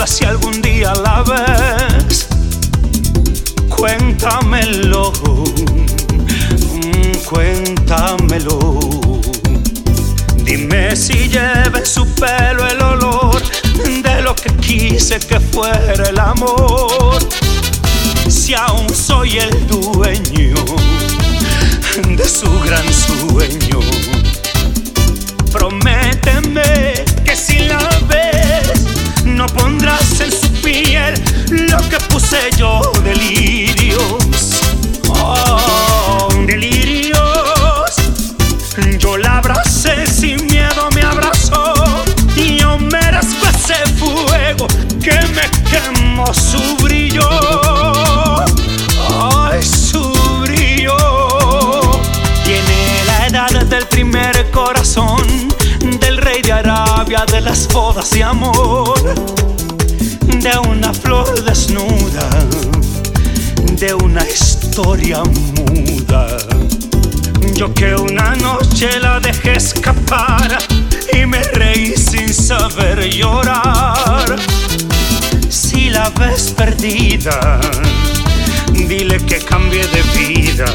sola si algún día la ves. Cuéntamelo, cuéntamelo. Dime si lleva en su pelo el olor de lo que quise que fuera el amor. Si aún soy el dueño de su gran sueño. Prométeme que si la ves no pondrás en su piel lo que puse yo, delirios. Oh, delirios. Yo la abracé sin miedo, me abrazó y yo merezco ese fuego que me quemó su brillo. Ay, su brillo. Tiene la edad del primer corazón, del rey de Arabia, de las bodas de amor, de una flor desnuda, de una historia muda. Yo que una noche la dejé escapar y me reí sin saber llorar. Si la ves perdida, dile que cambie de vida.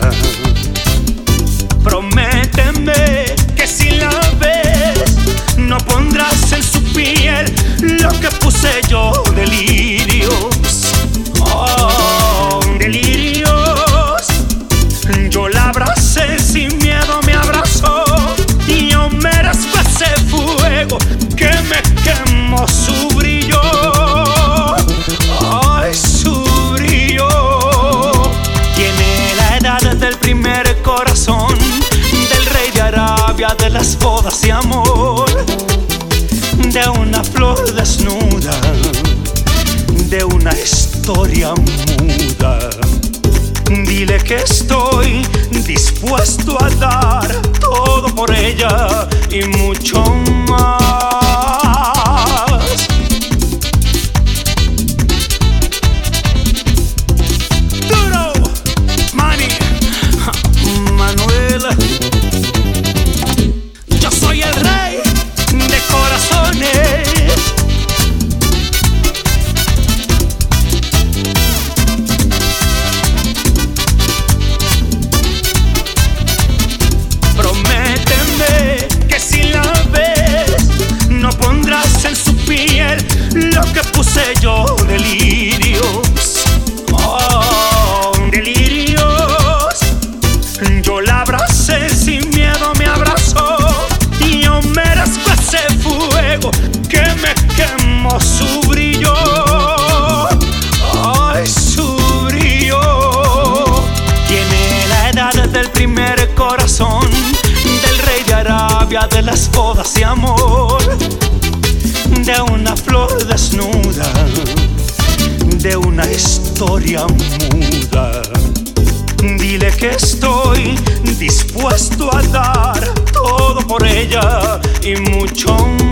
Prométeme que si la ves no pondrás en su piel lo que puse yo, delirios. Oh, delirios. Yo la abracé sin miedo, me abrazó y yo merezco ese fuego que me quemó su brillo. Ay, su brillo. Tiene la edad del primer corazón, del rey de Arabia, de las bodas de amor, de una flor desnuda, de una historia muda. Dile que estoy dispuesto a dar todo por ella y mucho más. Duro, Manny, Manuel. Yo soy el rey de corazones. Lo que puse yo, delirios. Oh, delirios. Yo la abracé sin miedo, me abrazó y yo merezco ese fuego que me quemó su brillo. Ay, su brillo. Tiene la edad del primer corazón, del rey de Arabia, de las bodas de amor, de una flor desnuda, de una historia muda. Dile que estoy dispuesto a dar todo por ella y mucho más.